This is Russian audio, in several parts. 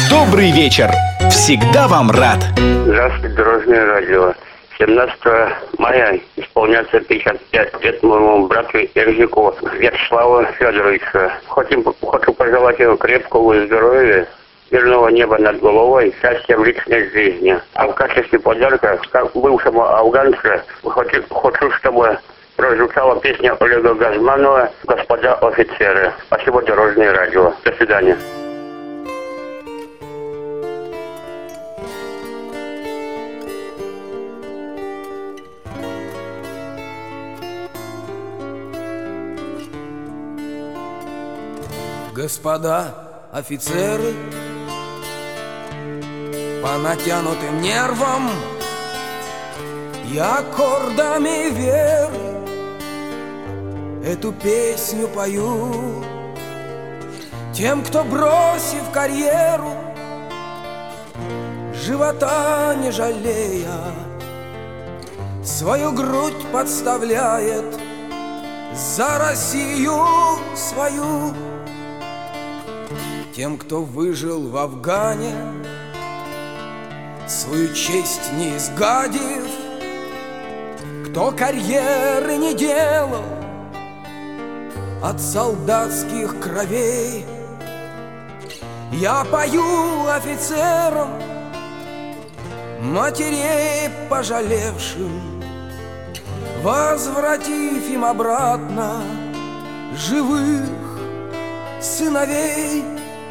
Добрый вечер. Всегда вам рад. Здравствуйте, Дорожное радио. 17 мая исполняется 55 лет моему брату Эрзику Вячеславу Федоровичу. Хочу пожелать ему крепкого здоровья, мирного неба над головой, счастья в личной жизни. А в качестве подарка, как бывшему афганцу, хочу, чтобы прозвучала песня Олега Газманова «Господа офицеры». Спасибо, Дорожное радио. До свидания. Господа офицеры, по натянутым нервам и аккордами веры эту песню пою тем, кто, бросив карьеру, живота не жалея, свою грудь подставляет за Россию свою. Тем, кто выжил в Афгане, свою честь не изгадив, кто карьеры не делал от солдатских кровей, я пою офицерам, матерей пожалевшим, возвратив им обратно живых сыновей.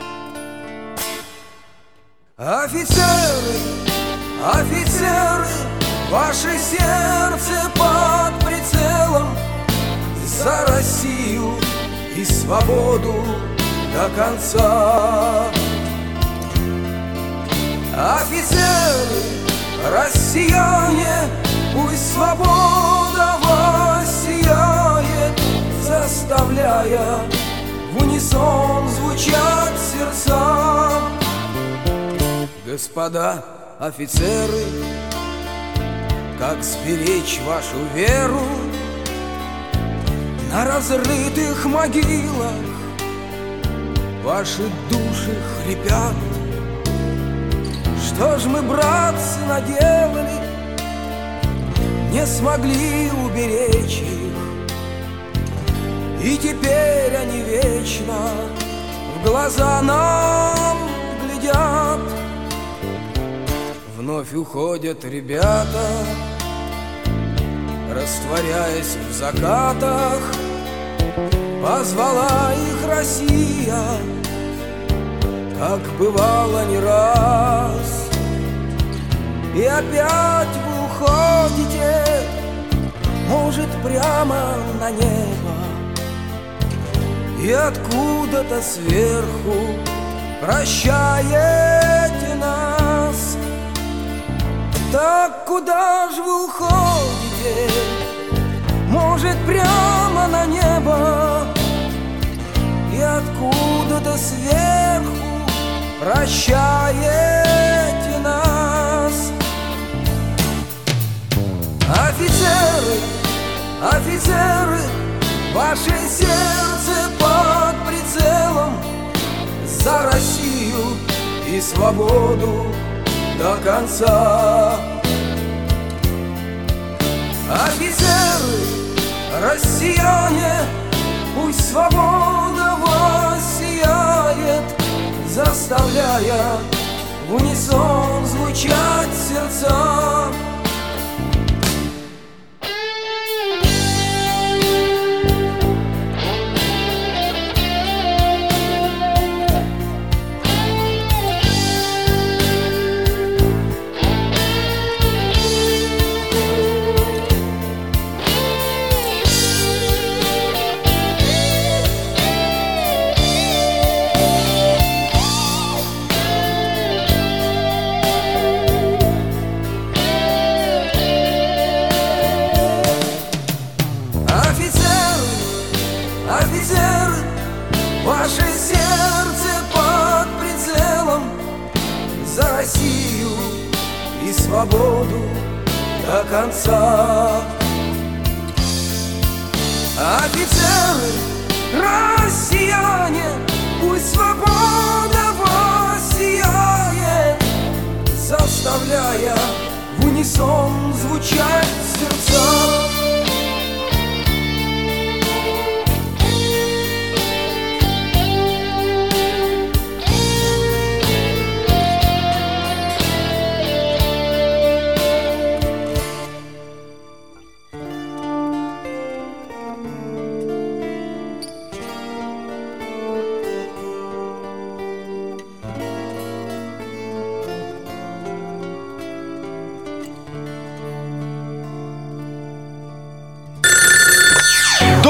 Офицеры, офицеры, ваше сердце под прицелом, за Россию и свободу до конца. Офицеры, россияне, пусть свобода воссияет, заставляя в унисон звучать сердца. Господа офицеры, как сберечь вашу веру на разрытых могилах? Ваши души хрипят. Что ж мы, братцы, наделали, не смогли уберечь их, и теперь они вечно в глаза нам глядят. Вновь уходят ребята, растворяясь в закатах. Позвала их Россия, как бывало не раз. И опять вы уходите, может, прямо на небо, и откуда-то сверху прощаете нас. Так куда ж вы уходите? Может, прямо на небо, и откуда-то сверху прощаете нас. Офицеры, офицеры, ваше сердце под прицелом, за Россию и свободу до конца. Офицеры, россияне, пусть свобода воссияет, заставляя в унисон звучать сердца. Офицеры, ваше сердце под прицелом, за Россию и свободу до конца. Офицеры, россияне, пусть свобода воссияет,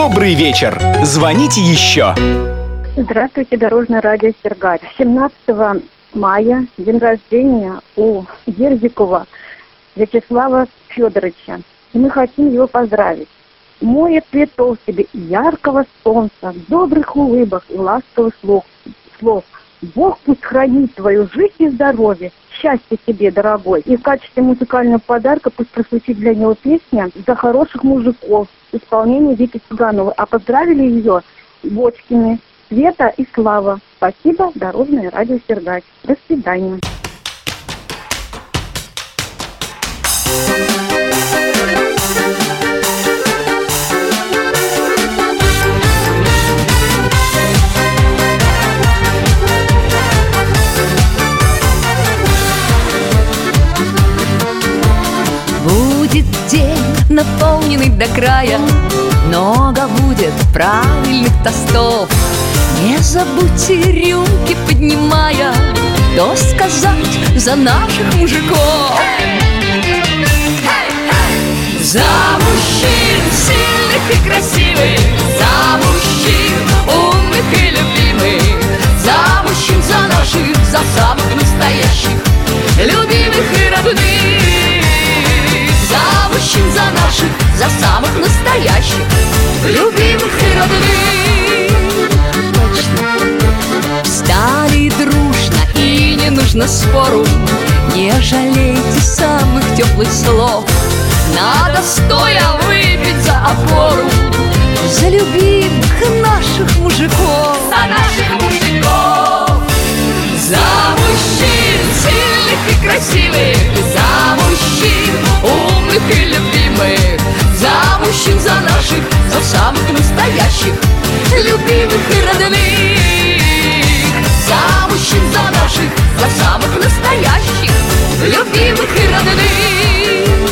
Добрый вечер. Звоните еще. Здравствуйте, Дорожное радио Сергат. 17 мая день рождения у Ерзикова Вячеслава Федоровича. И мы хотим его поздравить. Море цветов тебе, яркого солнца, добрых улыбок и ласковых слов. Бог пусть хранит твою жизнь и здоровье. Счастья тебе, дорогой. И в качестве музыкального подарка пусть прозвучит для него песня «За хороших мужиков» в исполнении Вики Цыгановой. А поздравили ее Бочкины Света и Слава. Спасибо, Дорожное радио Сергач. До свидания. Будет день, наполненный до края, много будет правильных тостов. Не забудьте рюмки поднимая, тост сказать за наших мужиков. За мужчин сильных и красивых, за мужчин умных и любимых, за мужчин, за наших, за самых настоящих, любимых и родных. За мужчин, за наших, за самых настоящих, любимых и родных. Точно. Встали дружно и не нужно спору, не жалейте самых теплых слов. Надо стоя выпить за опору, за любимых наших мужиков. За наших мужиков. За мужчин сильных и красивых, за мужчин умных и любимых, за мужчин, за наших, за самых настоящих, любимых и родных. За мужчин, за наших, за самых настоящих, любимых и родных.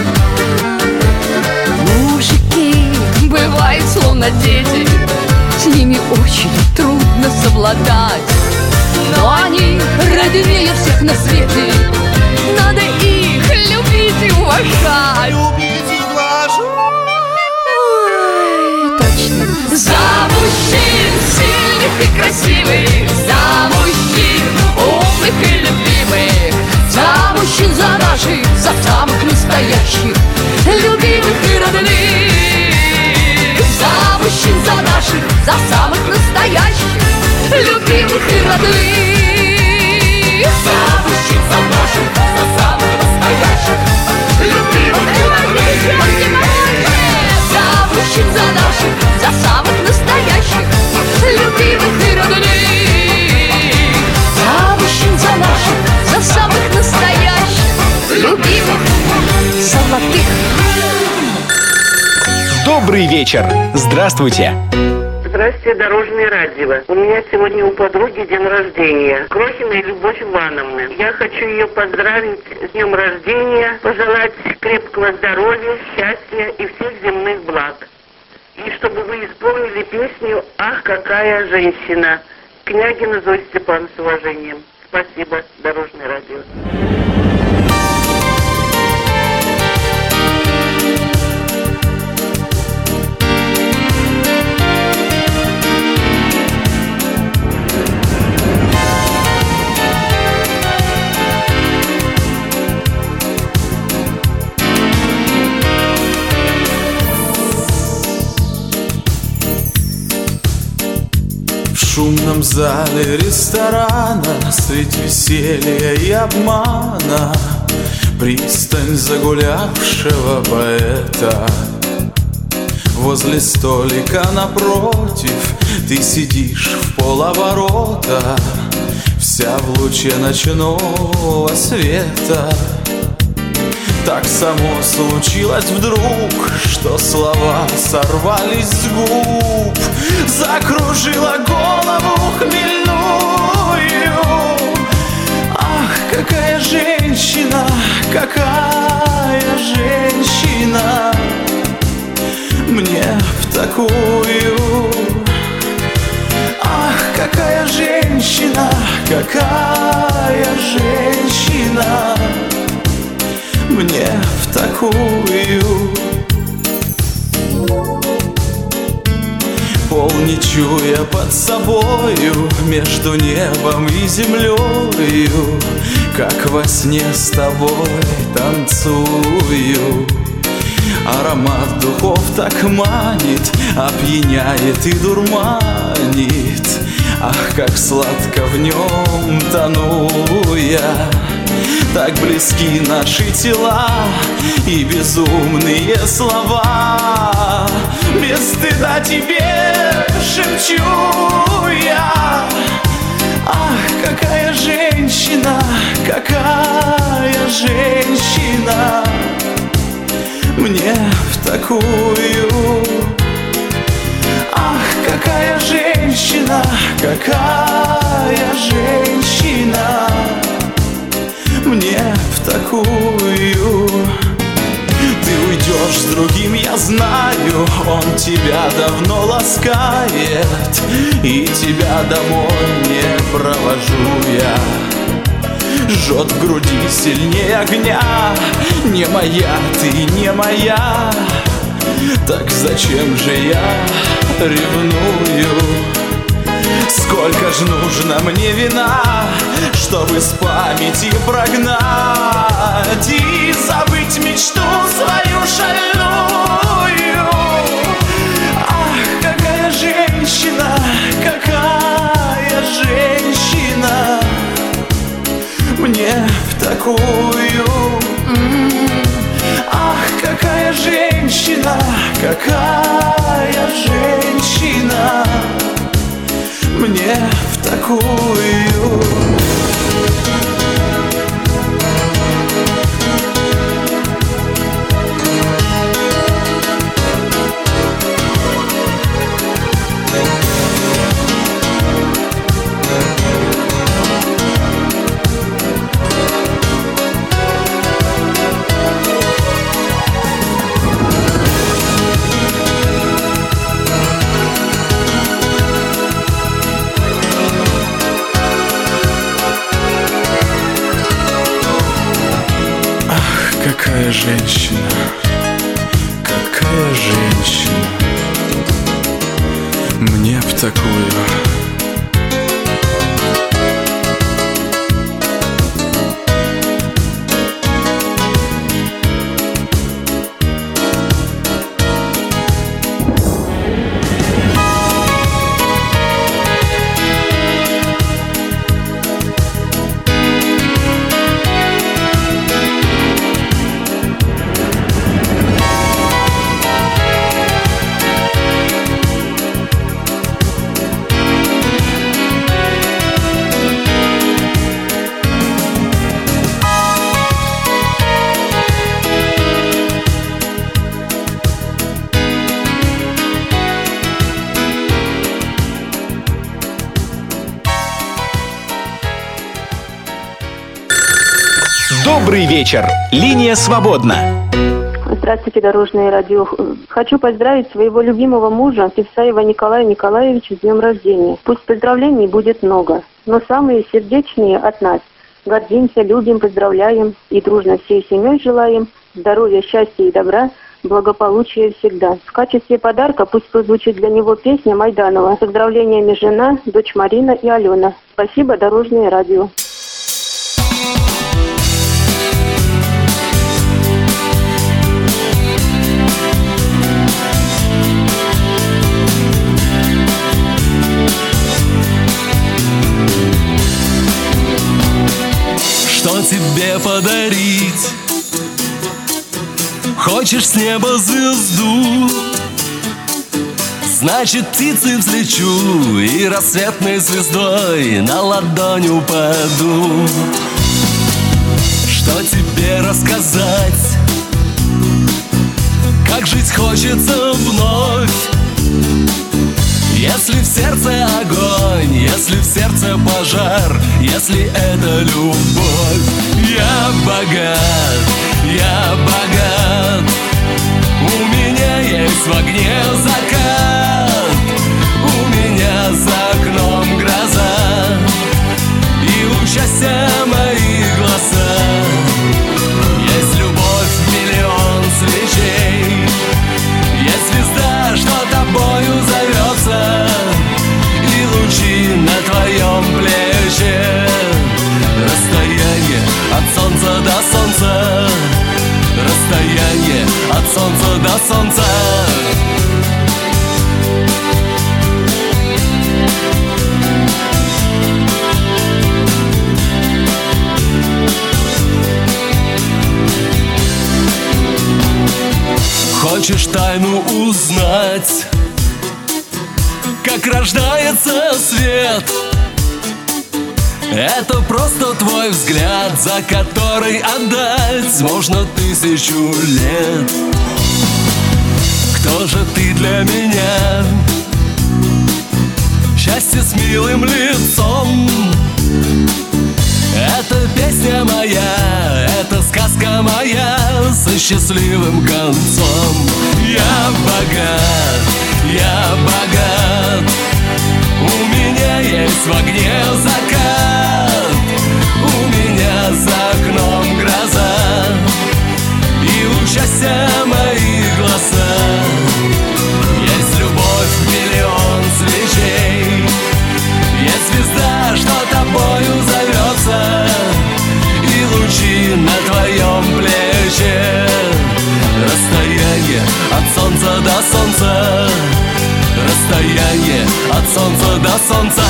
Мужики бывают словно дети, с ними очень трудно совладать. Но они роднее всех на свете, надо их любить и уважать. Любить и уважать. Ой, точно. За мужчин сильных и красивых, за мужчин умных и любимых, за мужчин, за наших, за самых настоящих, любимых и родных. За мужчин, за наших, за самых настоящих, любимых и родных. За мужчин, за наших, за самых настоящих, любимых и родных. За мужчин, за наших, за самых настоящих, любимых и родных. За мужчин, за наших, за самых настоящих, любимых, золотых. Добрый вечер. Здравствуйте. Здравствуйте, Дорожное радио. У меня сегодня у подруги день рождения. Крохиной Любовь Ивановны. Я хочу ее поздравить с днем рождения, пожелать крепкого здоровья, счастья и всех земных благ. И чтобы вы исполнили песню «Ах, какая женщина». Княгина Зоя Степановна, с уважением. Спасибо, Дорожное радио. В шумном зале ресторана, средь веселья и обмана, пристань загулявшего поэта. Возле столика напротив ты сидишь в полоборота, вся в луче ночного света. Так само случилось вдруг, что слова сорвались с губ, закружила голову хмельную. Ах, какая женщина, какая женщина, мне в такую. Ах, какая женщина, какая женщина, мне в такую. не чуя под собою, между небом и землею, как во сне с тобой танцую. Аромат духов так манит, опьяняет и дурманит. Ах, как сладко в нем тону я. Так близки наши тела и безумные слова. Без стыда тебе шепчу я. Ах, какая женщина, какая женщина мне в такую. Ах, какая женщина, какая женщина мне в такую. Ты уйдешь с другим, я знаю, он тебя давно ласкает, и тебя домой не провожу я. Жжет в груди сильнее огня, не моя, ты не моя. Так зачем же я ревную? Сколько ж нужно мне вина, чтобы с памяти прогнать и забыть мечту свою шальную. Ах, какая женщина, какая женщина мне в такую. Ах, какая женщина, какая женщина мне в такую. Какая женщина, какая женщина мне в такую. Добрый вечер. Линия свободна. Здравствуйте, Дорожное радио. Хочу поздравить своего любимого мужа, Певсаева Николая Николаевича, с днем рождения. Пусть поздравлений будет много, но самые сердечные от нас. Гордимся, любим, поздравляем и дружно всей семьей желаем здоровья, счастья и добра, благополучия всегда. В качестве подарка пусть прозвучит для него песня Майданова. С поздравлениями жена, дочь Марина и Алена. Спасибо, Дорожное радио. Что тебе подарить? Хочешь с неба звезду? Значит, птицей взлечу и рассветной звездой на ладонь упаду. Что тебе рассказать? Как жить хочется вновь. Если в сердце огонь, если в сердце пожар, если это любовь. Я богат, я богат. У меня есть в огне закат, у меня за окном гроза, и у счастья мои глаза. Есть любовь, миллион свечей, есть звезда, что тобою зовется. тайну узнать, как рождается свет. Это просто твой взгляд, за который отдать можно 1000 лет. Кто же ты для меня? Счастье с милым лицом. Это песня моя, это сказка моя со счастливым концом. Я богат, я богат. У меня есть в огне закат, у меня за окном гроза, и у счастья мои глаза. Есть любовь, миллион свечей, есть звезда, что тобою зовется, и лучи на твоем плече. Расстояние от солнца до солнца, расстояние от солнца до солнца.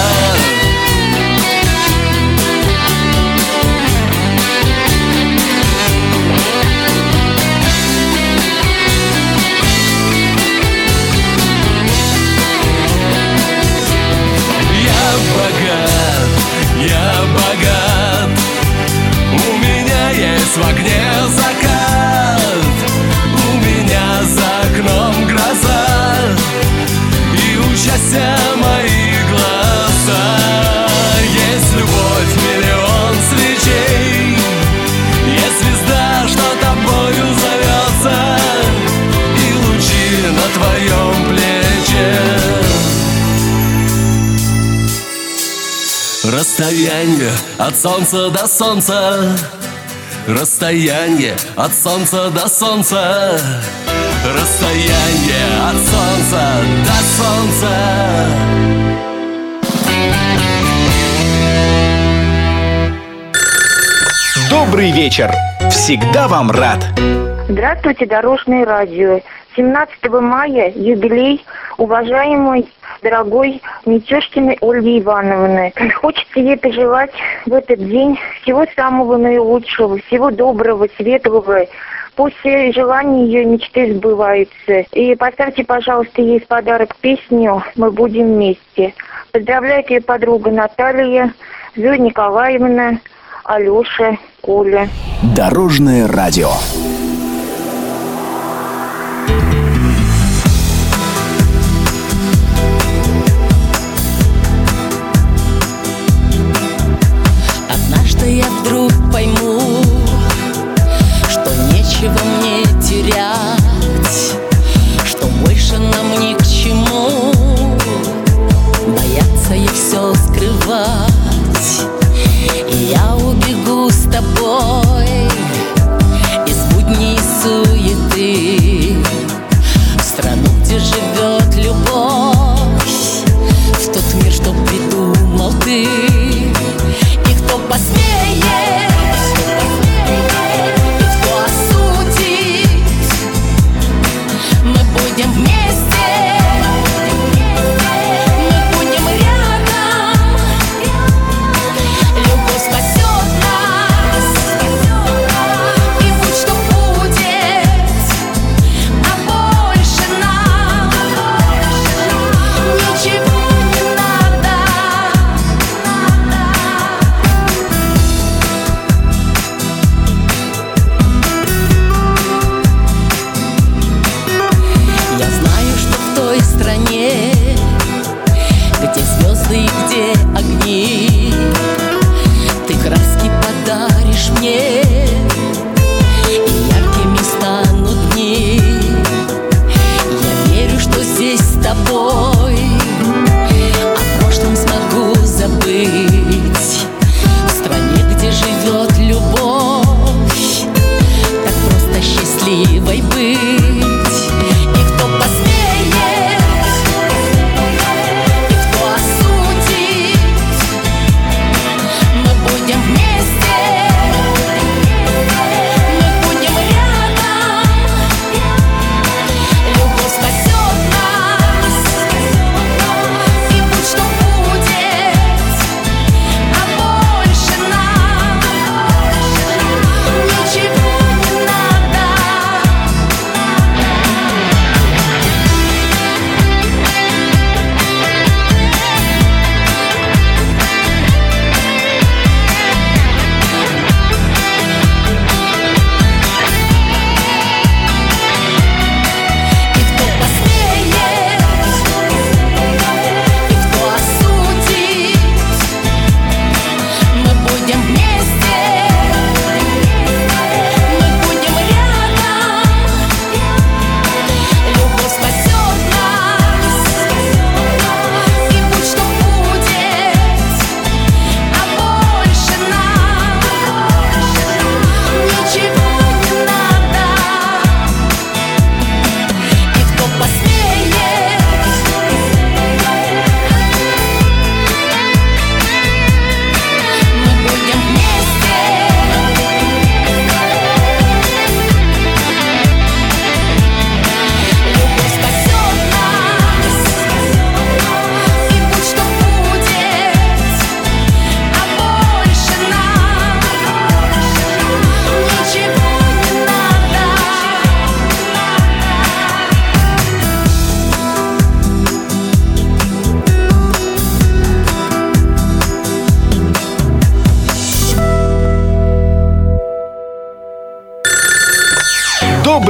Я богат, у меня есть в огне закат, у меня за окном гроза, и у счастья мои глаза. Есть любовь, миллион свечей, есть звезда, что тобою зовется, и лучи на твоем плече. Расстояние от солнца до солнца, расстояние от солнца до солнца, расстояние от солнца до солнца. Добрый вечер. Всегда вам рад. Здравствуйте, Дорожное радио. 17 мая юбилей уважаемой, дорогой Митюшкиной Ольги Ивановны. Хочется ей пожелать в этот день всего самого наилучшего, всего доброго, светлого. Пусть все желания ее, мечты сбываются. И поставьте, пожалуйста, ей в подарок песню «Мы будем вместе». Поздравляет ее подруга Наталья, Зоя Николаевна, Алеша, Коля. Дорожное радио. Я вдруг пойму, что нечего мне терять, что больше нам ни к чему бояться и все скрывать. И я убегу с тобой из будней суеты в страну, где живет любовь, в тот мир, что придумал ты. Посмеет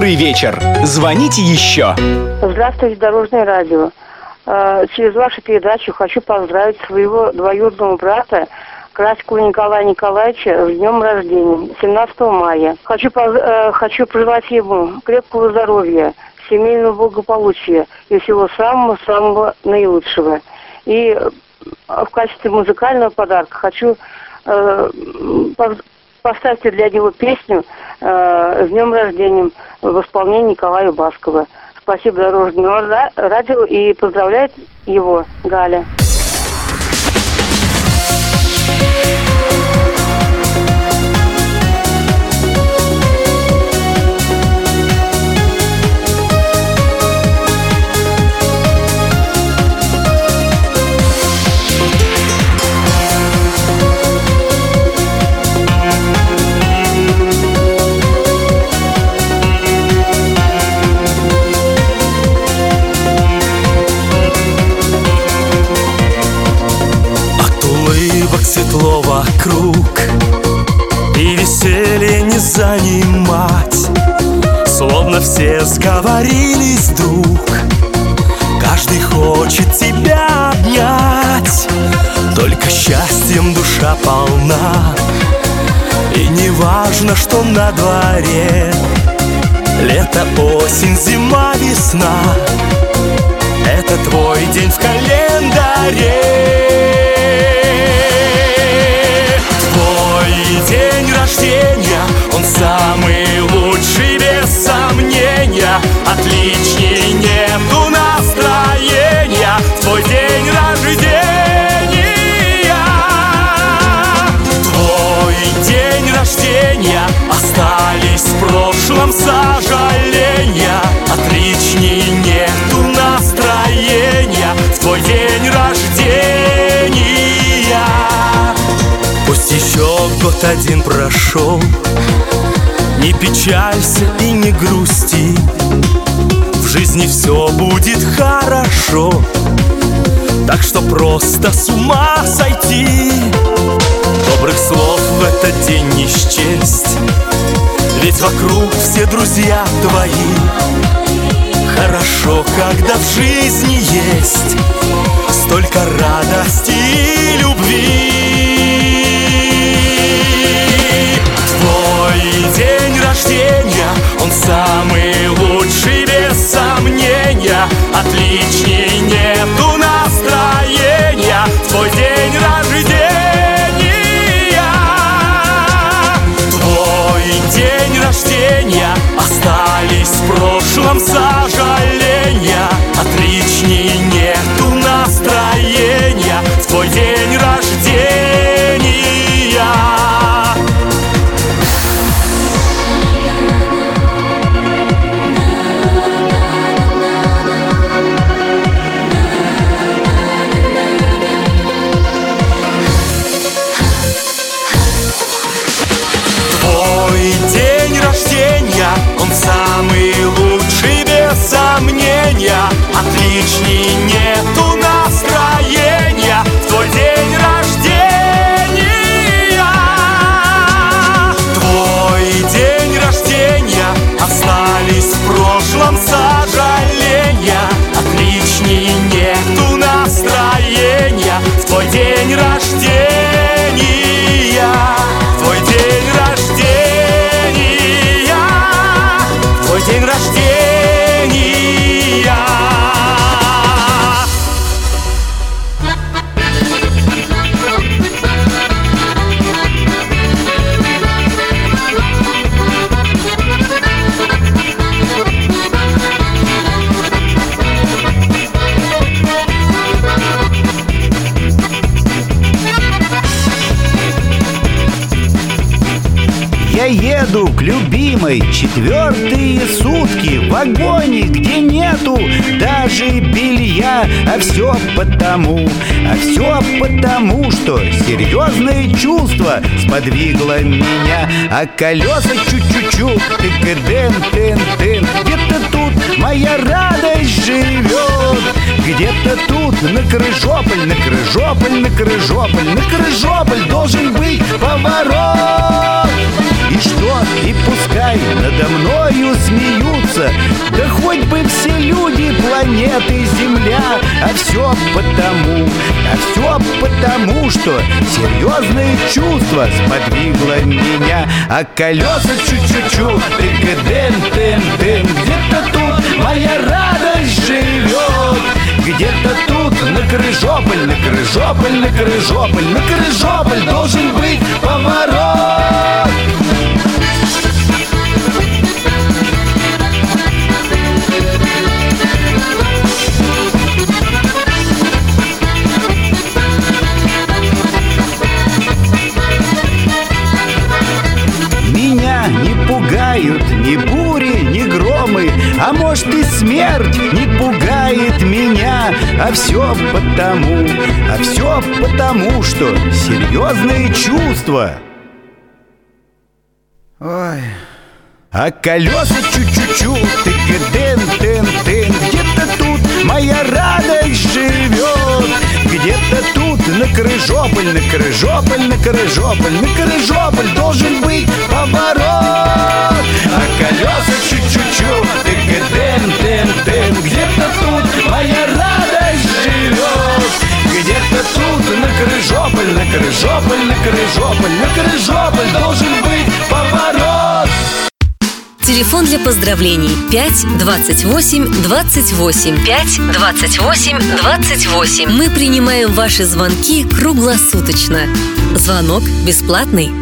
Добрый вечер. Звоните еще. Здравствуйте, Дорожное радио. Через вашу передачу хочу поздравить своего двоюродного брата Красикова Николая Николаевича с днем рождения, 17 мая. Хочу пожелать ему крепкого здоровья, семейного благополучия и всего самого-самого наилучшего. И в качестве музыкального подарка хочу поставить для него песню с днем рождения в исполнении Николая Баскова. Спасибо Дорожному радио и поздравляет его Галя. Светло вокруг, и веселье не занимать. Словно все сговорились вдруг, каждый хочет тебя обнять. Только счастьем душа полна, и не важно, что на дворе. Лето, осень, зима, весна — это твой день в календаре. День рождения, он самый лучший, без сомнения. Отличней нету настроения в твой день рождения. Твой день рождения, остались в прошлом сожаления. Отличней нету настроения в твой день рождения. Пусть еще год один прошел, не печалься и не грусти, в жизни все будет хорошо, так что просто с ума сойти. Добрых слов в этот день не счесть, ведь вокруг все друзья твои. Хорошо, когда в жизни есть столько радости и любви. Твой день рождения, он самый лучший, без сомнения. Отличней нету настроения в твой день рождения. Твой день рождения, остались в прошлом сожаления. Отличней нету настроения в твой день рождения. Он самый лучший, без сомнения. Отличней нету настроения в твой день рождения. Твой день рождения, остались в прошлом сожаления. Отличней нету настроения в твой день рождения. Твой день рождения. День рождения. Я еду к любимой 4-е сутки в вагоне, где нету даже белья. А все потому, что серьезное чувство сподвигло меня. А колеса чуть-чуть, тык-дын-тын-тын. Где-то тут моя радость живет, где-то тут на Крыжополь, на Крыжополь, на Крыжополь, на Крыжополь должен быть поворот. И что? И пускай надо мною смеются, свет и земля. А все потому, что серьезные чувства сподвигло меня. А колеса чу-чу-чу, тык-дын-тын-тын. Где-то тут моя радость живет. Где-то тут на Крыжополь, на Крыжополь, на Крыжополь, на Крыжополь должен быть поворот. Меня не пугают ни бури, ни громы, а может и смерть не пугает меня. А все потому, что серьезные чувства. Ой. А колеса чу-чу-чу, тык-дын-тын-тын. Где-то тут моя радость живет. Где-то тут на Крыжополь, на Крыжополь, на Крыжополь, на Крыжополь должен быть поворот. А колеса чу-чу-чу, тык-дын-тын-тын. Где-то тут моя радость живет. Где-то тут на Крыжополь, на Крыжополь, на Крыжополь, на Крыжополь должен быть поворот. Телефон для поздравлений 5 28 28 5 28 28. Мы принимаем ваши звонки круглосуточно. Звонок бесплатный.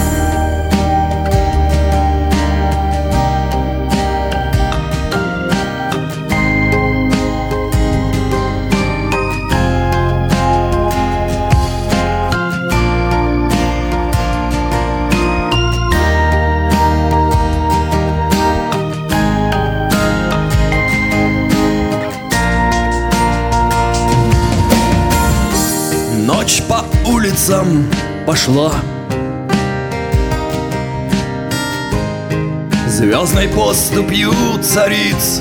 Ночь по улицам пошла, звездной поступью цариц,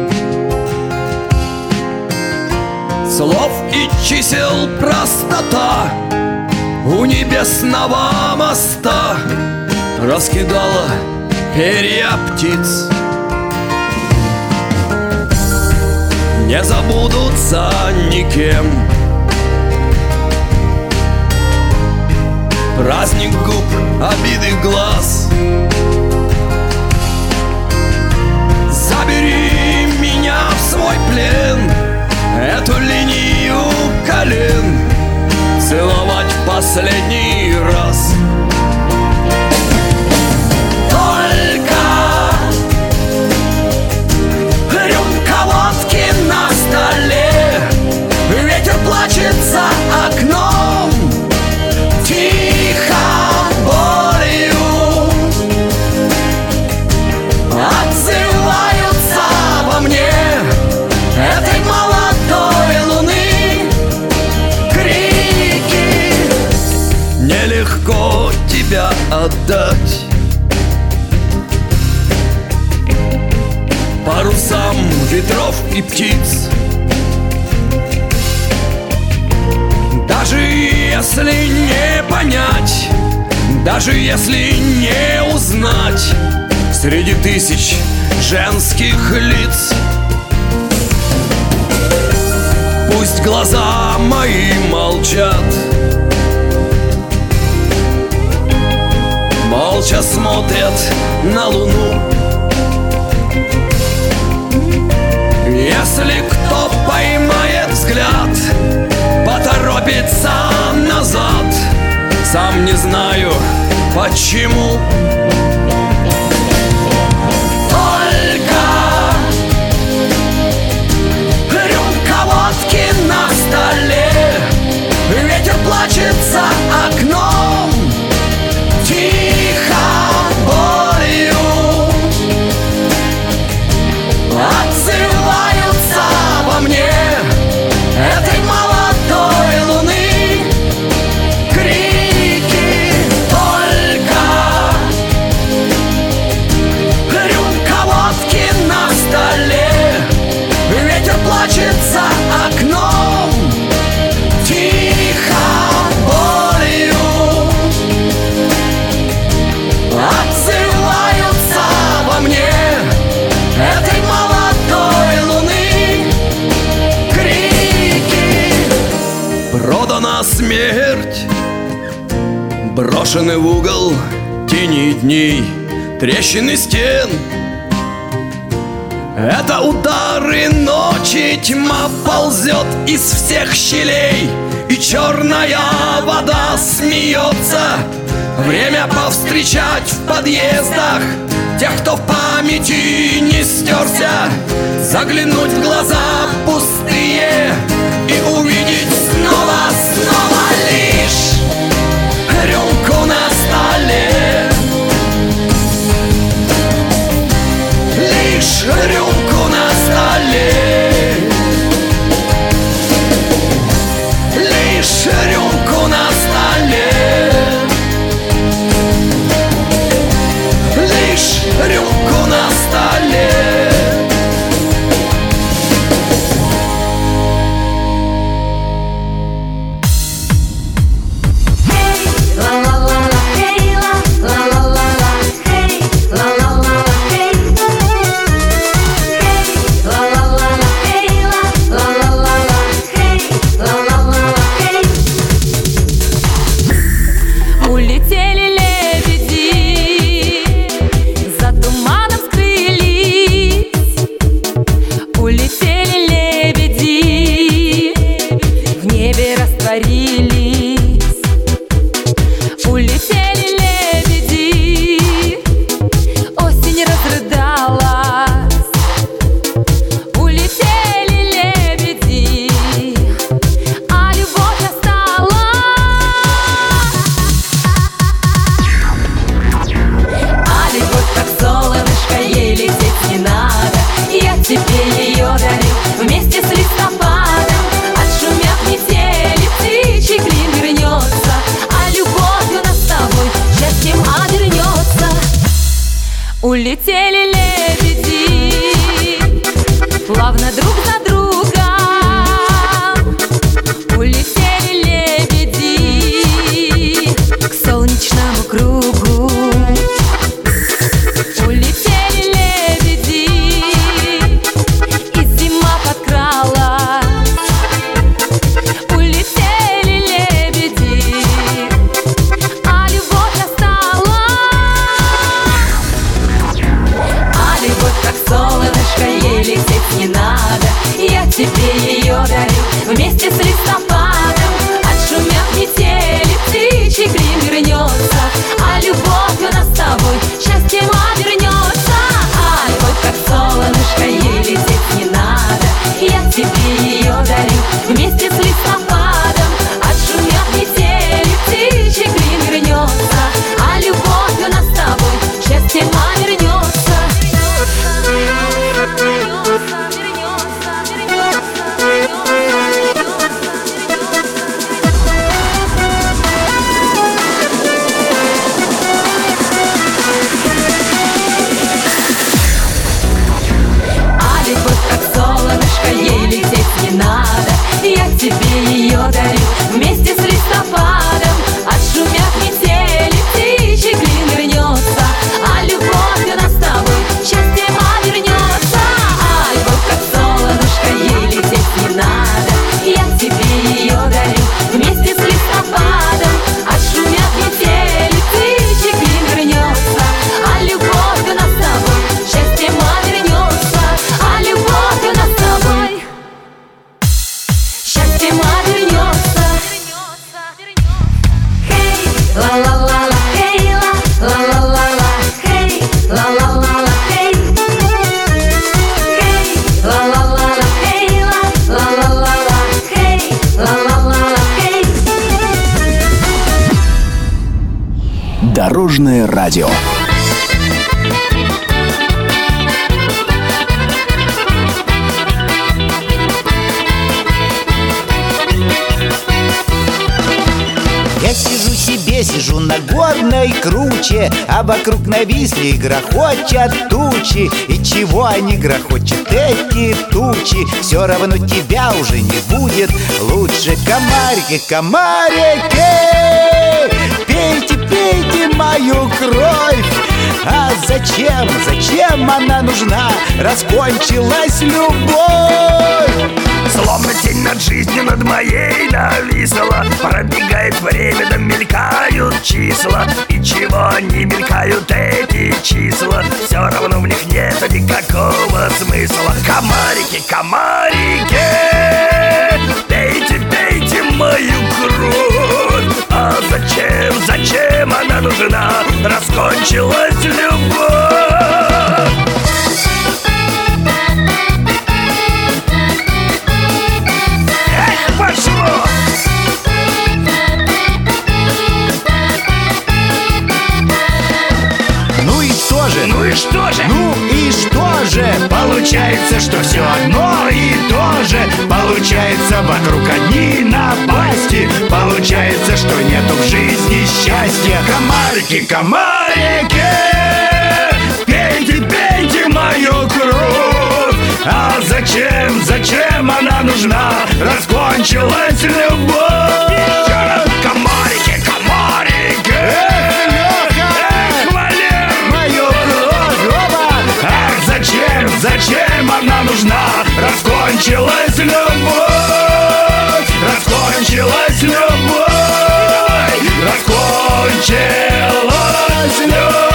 слов и чисел простота у небесного моста раскидала перья птиц. Не забудутся никем праздник губ, обиды глаз. Забери меня в свой плен, эту линию колен целовать в последний раз. Только рюмка водки на столе, ветер плачет за окном, тихо болью отзываются во мне этой молодой луны крики. Нелегко тебя отдать парусам ветров и птиц, даже если не понять, даже если не узнать среди тысяч женских лиц. Пусть глаза мои молчат, молча смотрят на луну. Если кто поймает взгляд, поторопится назад, сам не знаю почему. Только рюмка водки на столе, ветер плачет за окном, тихо болью отзываются во мне этой молодой луны крики. Только Брошены в угол тени дней, трещины стен. Это удары ночи, тьма ползет из всех щелей, и черная вода смеется. Время повстречать в подъездах тех, кто в памяти не стерся, заглянуть в глаза пустые и увидеть снова лишь рюмку на столе. Лишь рюмку на столе. Лишь рюмку на столе. Лишь рюмку на столе. Улетели лебеди, плавно друг за другом. Улетели лебеди к солнечному кругу. Улетели лебеди, и зима подкралась. Улетели лебеди, а любовь осталась. Любовь как солнышко, ей лететь не надо. Я тебе ее дарю вместе с листопадом. Отшумят метели, птичий клин вернется, а любовью нас с тобой счастьем обернется. А любовь как солнышко, ей лететь не надо. Я тебе ее дарю вместе с листопадом. Отшумят метели, птичий клин вернется, а любовью нас с тобой счастьем обернется. Ей лететь не надо, я тебе ее дарю вместе с листопадом. Отшумят метели, птичий клин вернется, а любовью нас с тобой счастьем обернется. А любовь как солнышко, ей лететь не надо, я тебе ее дарю вместе с листопадом. Отшумят метели, птичий клин вернется, а любовью нас с тобой счастьем обернется. А любовью нас с тобой счастьем обернется. Хей, ла-ла-ла-ла, хей, ла-ла-ла-ла, хей, ла-ла-ла-ла, хей. Хей, ла-ла-ла-ла, хей, ла-ла-ла-ла, хей, ла-ла-ла-ла, хей. Дорожное радио. Я сижу на горной круче, а вокруг нависли и грохочут тучи. И чего они грохочут, эти тучи? Все равно тебя уже не будет. Лучше комарики, комарики, пейте, пейте мою кровь. А за зачем она нужна? Раскончилась любовь. Словно тень над жизнью над моей нависла. Пробегает время, да мелькают числа. И чего не мелькают эти числа, все равно в них нет никакого смысла. Комарики, комарики, пейте, пейте мою кровь. А зачем она нужна? Раскончилась любовь. Пошло! Ну и что же? Ну и что же? Ну и что же? Получается, что все одно и то же. Получается, вокруг одни напасти. Получается, что нету в жизни счастья. Комарики, комарики, пейте, пейте мою кровь. А зачем она нужна? Раскончилась любовь. Еще раз. Комарики, комарики, Валер, Мою кровь, оба! ах, зачем она нужна? Раскончилась любовь. Раскончилась любовь. Раскончилась любовь.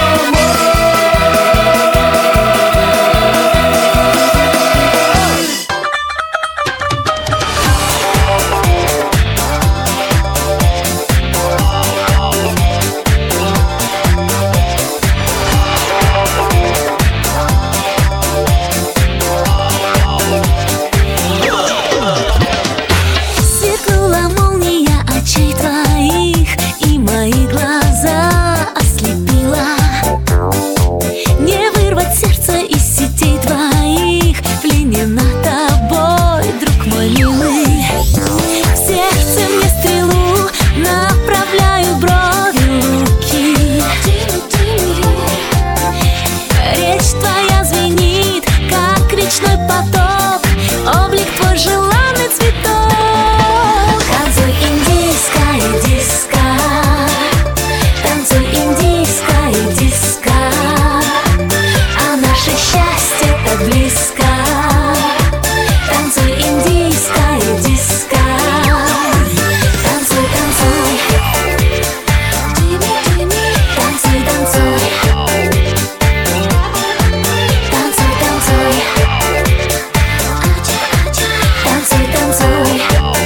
Сверкнула молния очей твоих, и мои глаза ослепила. Не вырвать сердце из сетей твоих, пленена тобой, друг мой милый. В сердце мне стрелу направляют брови руки. Речь твоя звенит, как речной поток, облик твой желанный цветок. Танцуй индийское диско, танцуй индийское диско, а наше счастье так близко. Танцуй индийское диско, танцуй, танцуй, танцуй, танцуй, танцуй, танцуй, танцуй, танцуй.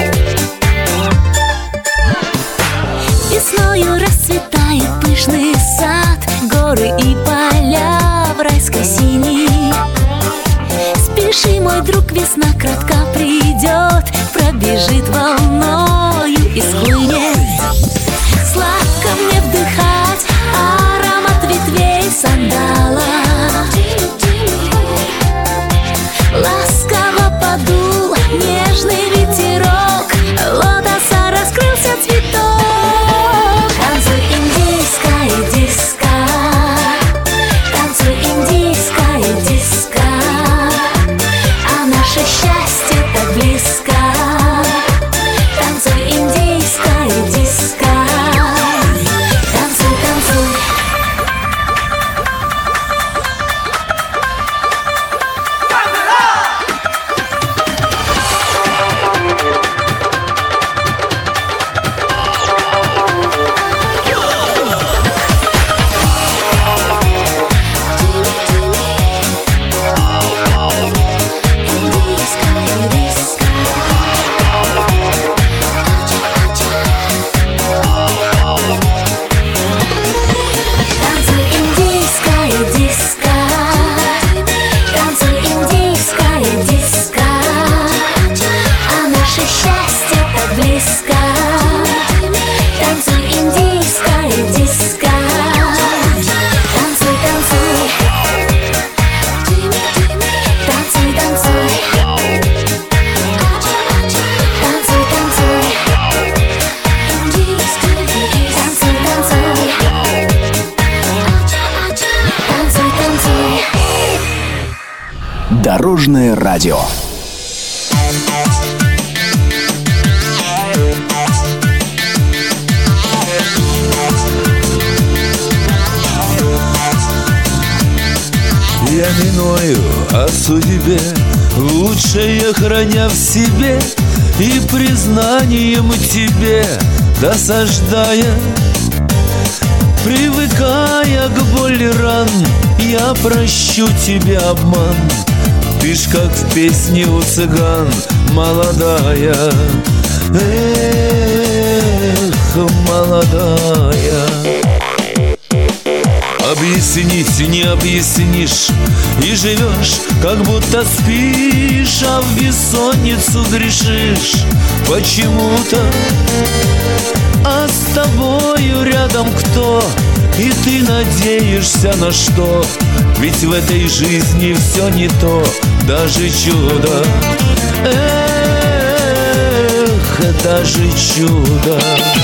Весною расцветает пышный сад, горы и поля в райской синей. Спеши, мой друг, весна кратко придет, пробежит волною и схлынет. Сладко мне вдыхать аромат ветвей сандала. Ласково подул нежный ветерок, лотоса раскрылся цветок. Танцуй индийское диско, танцуй индийское диско, а наше счастье так близко. Танцуй индийское диско, танцуй, танцуй. Индийское диско. Танцуй индийское диско, танцуй индийское диско, а наше счастье так близко. Танцуй индийское диско, танцуй, танцуй, танцуй, танцуй, танцуй, танцуй, индийское диско, танцуй, танцуй, танцуй. Дорожное радио. о судьбе, лучшее храня в себе и признанием тебе досаждая. Привыкая к боли ран, я прощу тебе обман. Ты ж как в песне у цыган, молодая. Эх, молодая. Объяснить не объяснишь, и живешь, как будто спишь, а в бессонницу грешишь почему-то. А с тобою рядом кто? И ты надеешься на что? Ведь в этой жизни все не то, даже чудо. Эх, даже чудо.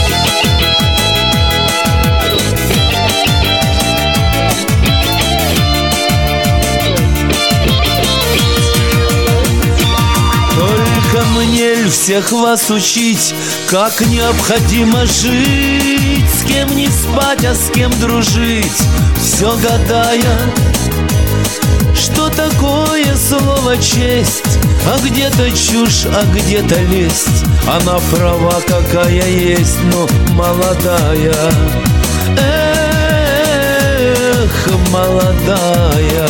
Только мне ль всех вас учить, как необходимо жить, с кем не спать, а с кем дружить, все гадая, что такое слово честь, а где-то чушь, а где-то лесть. Она права, какая есть, но молодая. Эх, молодая.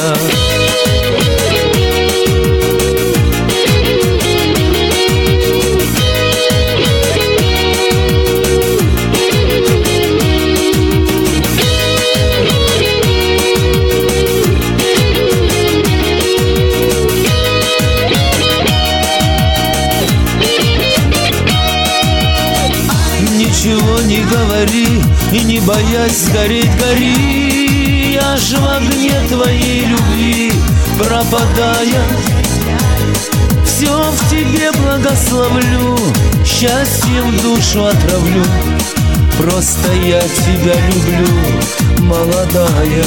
Ничего не говори и не боясь сгореть гори. Я ж в огне твоей любви пропадая, все в тебе благословлю, счастьем душу отравлю. Просто я тебя люблю, молодая.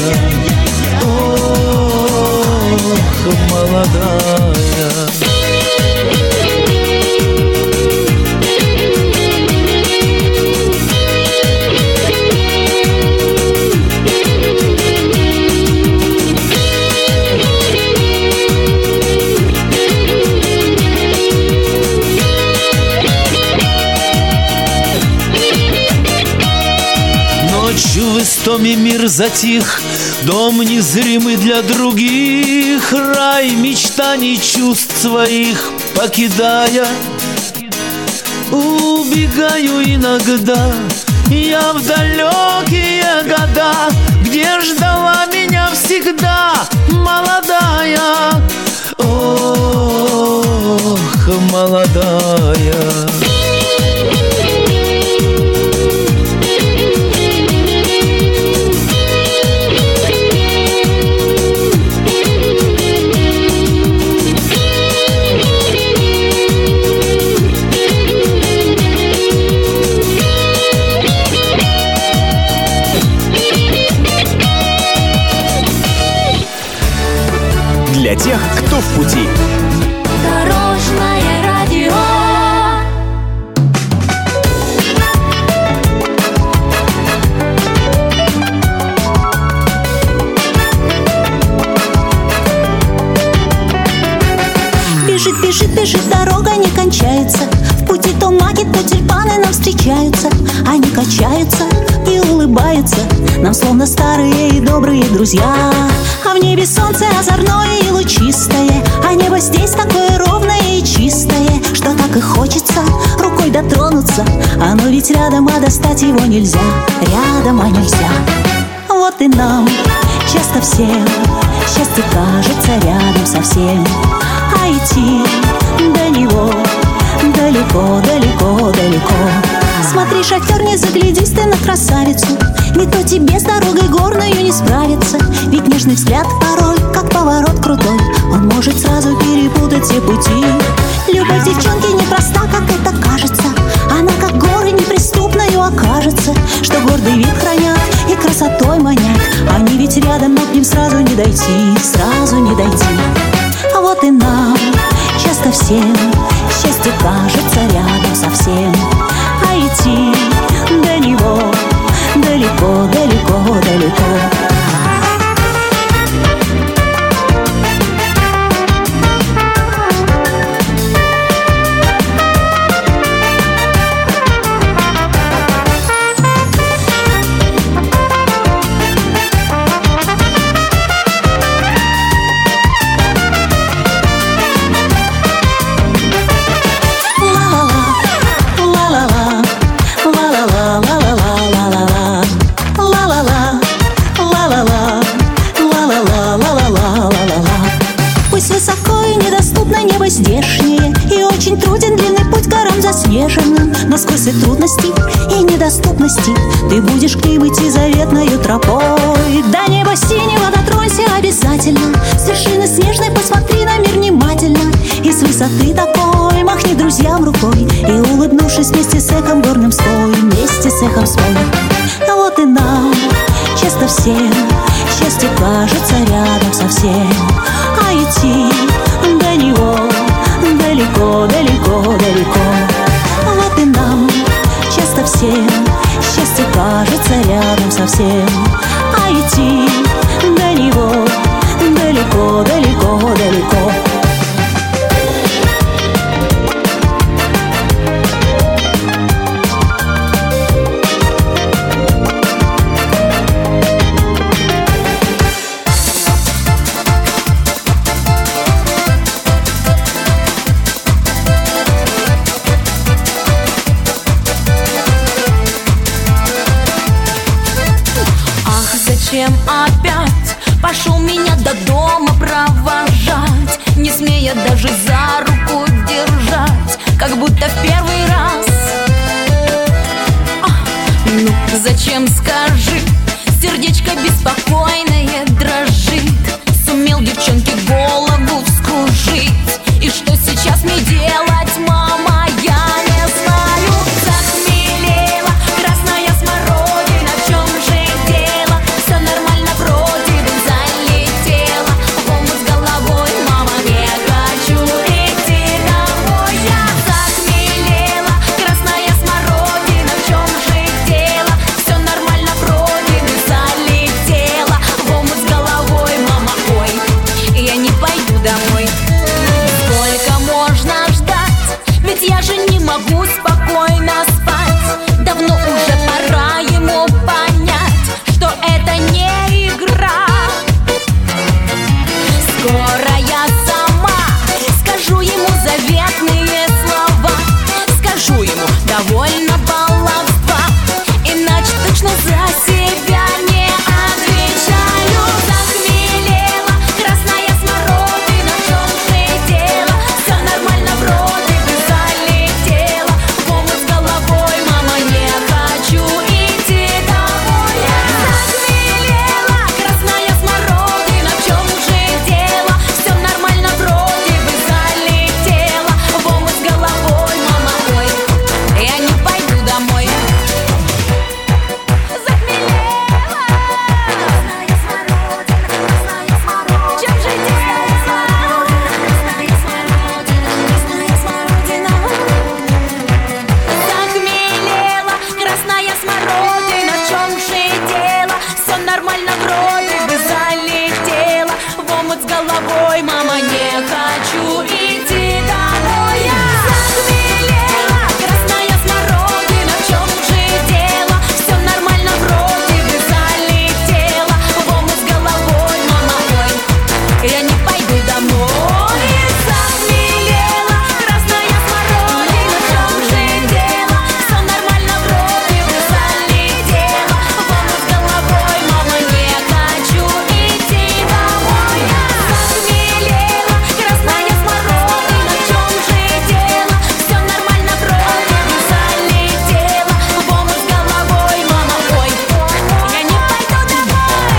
Ох, молодая. Ночью в истоме мир затих, дом незримый для других, рай мечтаний чувств своих покидая. Убегаю иногда я в далекие года, где ждала меня всегда молодая. Ох, молодая. Для тех, кто в пути. Дорожное радио. Бежит, бежит, бежит, дорога не кончается. В пути то маки, то тюльпаны нам встречаются. Они качаются и улыбаются нам, словно старые и добрые друзья. А в небе солнце озорное и лучистое, а небо здесь такое ровное и чистое, что так и хочется рукой дотронуться. Оно ведь рядом, а достать его нельзя. Рядом, а нельзя. Вот и нам часто всем счастье кажется рядом совсем, а идти до него далеко, далеко, далеко. Смотри, шофер, не заглядись ты на красавицу, не то тебе с дорогой горною не справиться. Ведь нежный взгляд порой, как поворот крутой, он может сразу перепутать все пути. Любовь девчонки непроста, как это кажется. Она как горы неприступною окажется, что гордый вид хранят и красотой манят. Они ведь рядом, но к ним сразу не дойти, сразу не дойти. А вот и нам часто всем счастье кажется рядом совсем, а идти до него далеко, далеко, далеко. Но сквозь все трудности и недоступности ты будешь к ним идти заветною тропой. До неба синего дотронься обязательно, с вершины снежной посмотри на мир внимательно. И с высоты такой махни друзьям рукой, и улыбнувшись вместе с эхом горным спой, вместе с эхом спой. А вот и нам, часто всем, счастье кажется рядом совсем, а идти до него далеко, далеко, далеко. Вот и нам, часто всем, счастье кажется рядом совсем, а идти до него далеко, далеко, далеко. Зачем опять пошел меня до дома провожать, не смея даже за руку держать, как будто в первый раз? Ну, зачем, скажи, сердечко беспокойное дрожит, сумел девчонке голову вскружить. И что сейчас мне делать, мама, я не знаю. Захмелела красная смородина, в чем же дело? Все нормально вроде бы, залетела в омут с головой, мама, не хочу идти домой. Я захмелела красная смородина, в чем же дело? Все нормально вроде бы, залетела в омут с головой, мама, ой, я не пойду домой. Сколько можно ждать? Ведь я же не могу спокойно спать. Давно уже пора ему понять, что это не игра. Скоро я сама скажу ему заветные слова, скажу ему довольно баловства, иначе точно за себя не отвечаю. Захмелела красная смородина, в чем же дело? Все нормально вроде бы, залетела в омут с головой, мама, не хочу идти домой. Захмелела красная смородина, в чем же дело? Все нормально вроде бы, залетела в омут с головой, мама, ой, я не пойду домой. Захмелела красная смородина, в чем же дело? Все нормально вроде бы, залетела в омут с головой, мама, не хочу идти домой. Захмелела красная смородина, в чем же дело? Все нормально вроде бы, залетела в омут с головой, мама, ой, я не пойду домой. Захмелела красная смородина, в чем же дело? Все нормально вроде бы, залетела в омут с головой, мама, не хочу идти домой. Захмелела красная смородина, в чем же дело? Все нормально вроде бы, залетела в омут с головой, мама, ой, я не пойду домой.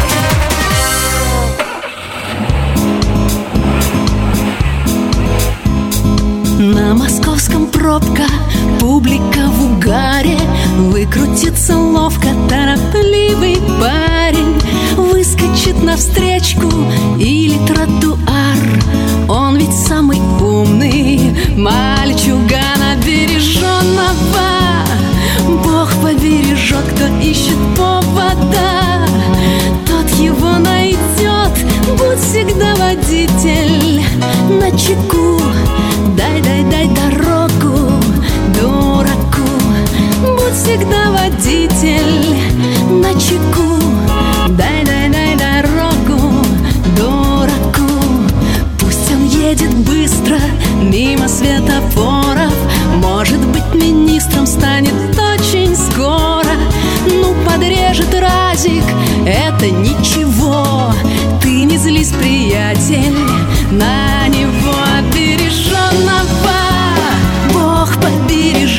На московском пробка, публика в угаре, выкрутится ловко торопливый парень, выскочит навстречку или тротуар. Он ведь самый умный мальчугана береженного. Бог побережет, кто ищет повода, тот его найдет. Будь всегда водитель начеку, дай дорогу дураку. Будь всегда водитель начеку, дай дорогу дураку. Пусть он едет быстро мимо светофоров, может быть, министром станет очень скоро. Ну, подрежет разик, это ничего. Ты не злись, приятель, на него береженного. Бог побережет.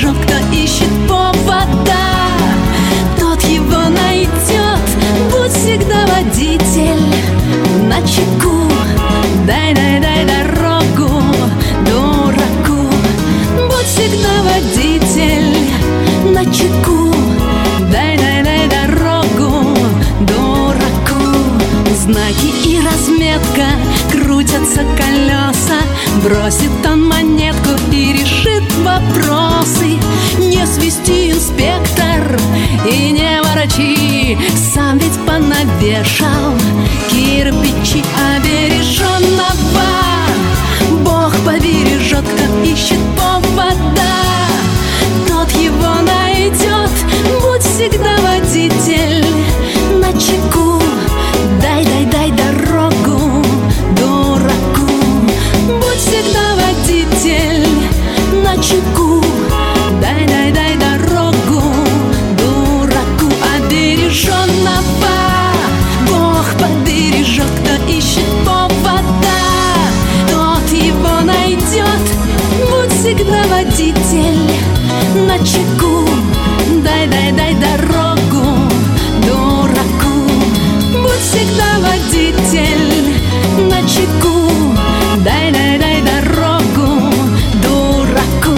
побережет, кто ищет повода, тот его найдет. Будь всегда водитель начеку, дай дорогу дураку. Будь всегда водитель начеку, дай дорогу дураку. Знаки и разметка, крутятся колеса, бросит он монетку и решит вопросы. Не свисти, инспектор, и не ворочи, сам ведь понавешал кирпичи. Обереженного Бог побережет, кто ищет повода, тот его найдет. Будь всегда водитель начеку, дай дорогу дураку. Будь всегда водитель начеку, дай дорогу дураку. Обереженного Бог побережет, кто ищет повода, тот его найдет. Будь всегда водитель начеку, дай дорогу дураку. Будь всегда водитель начеку, дай дорогу дураку.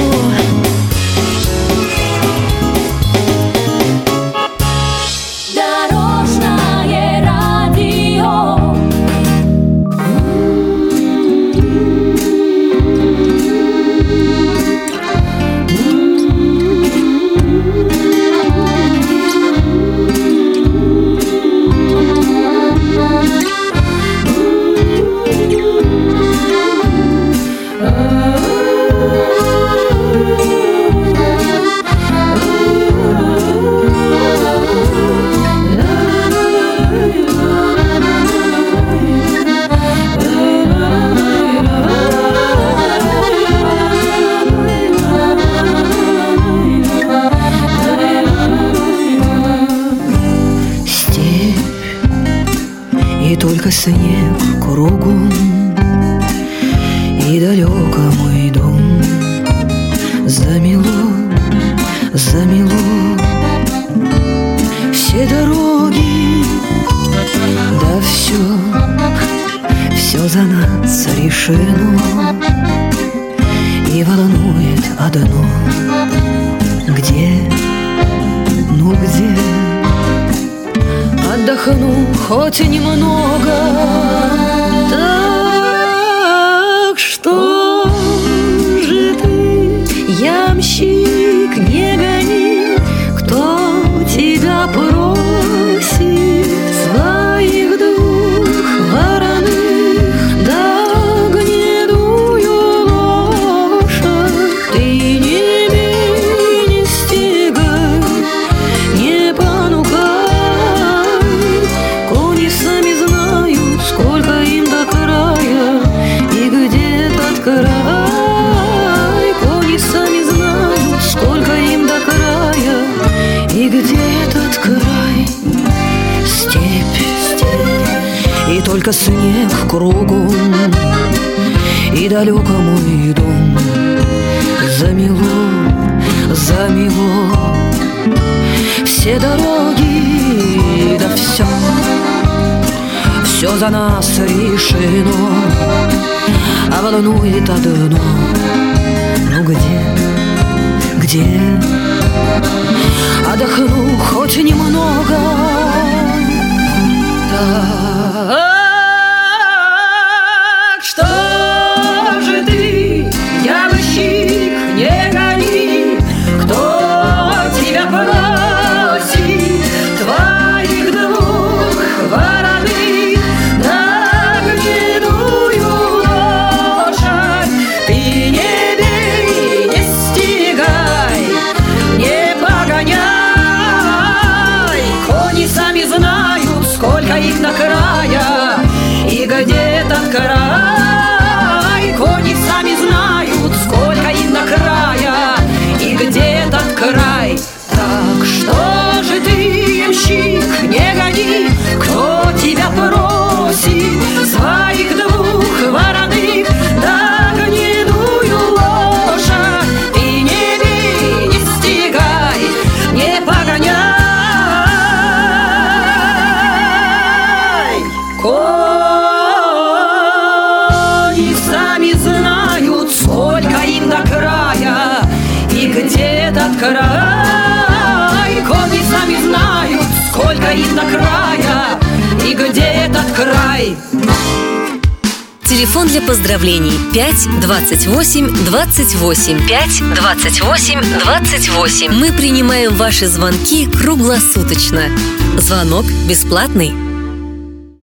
Дорожное радио. Только снег кругом, и далеко мой дом. Замело все дороги, да все за нас решено. И волнует одно: где, где отдохну хоть немного. Так что же ты, ямщик, не гони, кто тебя просит своих двух вороных, да гнедую лошадь. Ты не бей, не стегай, не понукай. Сколько им до края, и где тот край? Кони сами знают, сколько им до края, и где тот край? Степь, и только снег кругом, и далеко мой дом. Замело все дороги, да все за нас решено. А волнует одно: ну где отдохну хоть немного. Так что же ты, ямщик, не гони, кто тебя просит твоих двух вороных, да гнедую лошадь. Ты не бей, не стегай, не погоняй. Кони сами знают, сколько их до края, и где тот край. Кони сами знают, сколько им до края, и где тот край. Так что же ты, ямщик, не гони, кто тебя просит своих двух вороных, да гнедую лошадь. Ты не бей, не и где этот край? Телефон для поздравлений 5 28 28. 5 28 28. Мы принимаем ваши звонки круглосуточно. Звонок бесплатный.